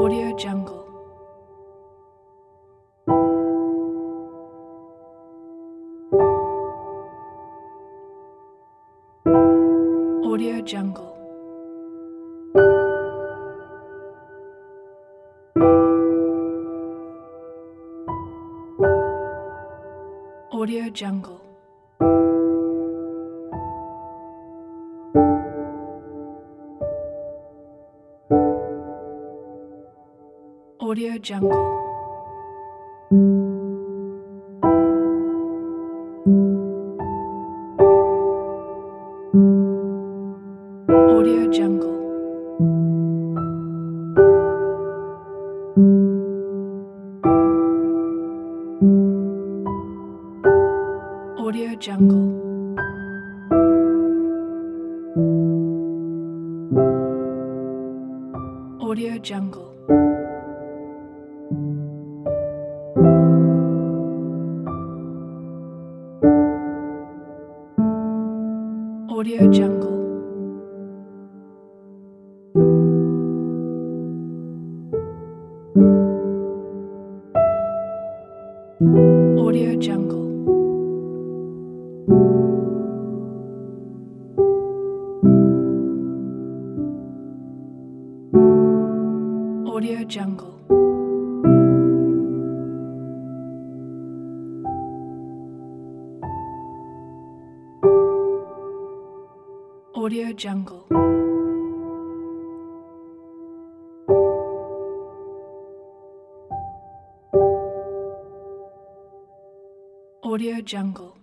Audio Jungle. Audio Jungle. Audio Jungle. Audio Jungle. Audio Jungle. Audio Jungle. Audio Jungle. Audio Jungle. Audio Jungle. Audio Jungle. Audio Jungle. Audio Jungle.